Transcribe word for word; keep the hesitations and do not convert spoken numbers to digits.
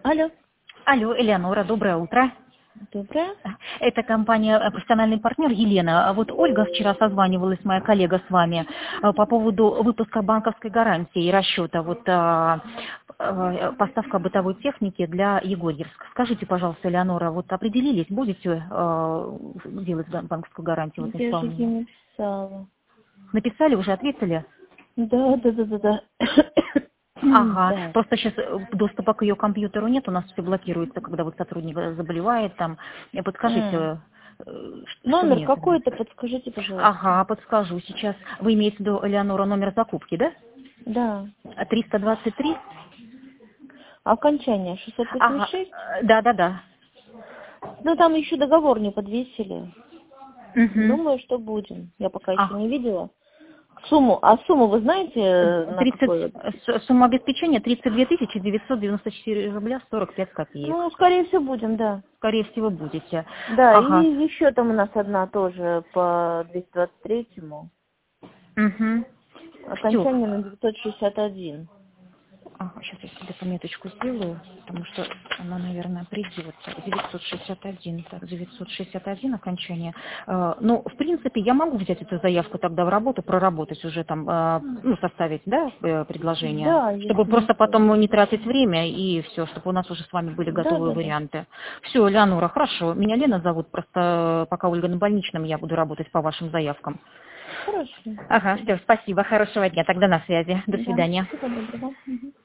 Алло. Алло, Элеонора, доброе утро. Доброе. Это компания э, «Профессиональный партнер» Елена. А Вот Ольга вчера созванивалась, моя коллега, с вами э, по поводу выпуска банковской гарантии и расчета вот, а, э, поставка бытовой техники для Егорьевска. Скажите, пожалуйста, Элеонора, вот определились, будете э, делать бан- банковскую гарантию вот, на Я же ей исполнение? написала. Написали, уже ответили? Да, да, да, да, да. Ага, Да. просто сейчас доступа к ее компьютеру нет, у нас все блокируется, когда вот сотрудник э, заболевает там. Э, М. Подскажите, э, что Номер мне это? какой-то подскажите, пожалуйста. Ага, подскажу сейчас. Вы имеете в виду, Элеонора, номер закупки, да? Да. триста двадцать три? Окончание шестьсот восемьдесят Ага, шесть. э, да-да-да. Ну, там еще договор не подвесили. Угу. Думаю, что будем. Я пока еще А, не видела. Сумму. А сумму вы знаете, э, на тридцать, какой? с- сумма обеспечения тридцать две тысячи девятьсот девяносто четыре рубля сорок пять копеек. Ну, скорее всего, будем, да. Скорее всего, будете. Да, и Ага. еще там у нас одна тоже по двести двадцать третьему. Угу. Все. Окончание на девятьсот шестьдесят один. Ага, сейчас я себе пометочку сделаю, потому что она, наверное, придет. Так, девятьсот шестьдесят один, так, девятьсот шестьдесят один окончание. Э, ну, в принципе, я могу взять эту заявку тогда в работу, проработать уже там, э, ну, составить, да, э, предложение, Да, чтобы если просто можно. потом не тратить время и все, чтобы у нас уже с вами были Да, готовые да, да. варианты. Все, Леонора, хорошо. Меня Лена зовут, просто пока Ольга на больничном, я буду работать по вашим заявкам. Хорошо. Ага, все, спасибо, хорошего дня. Тогда на связи. До Да. свидания. Всего доброго. Мгм.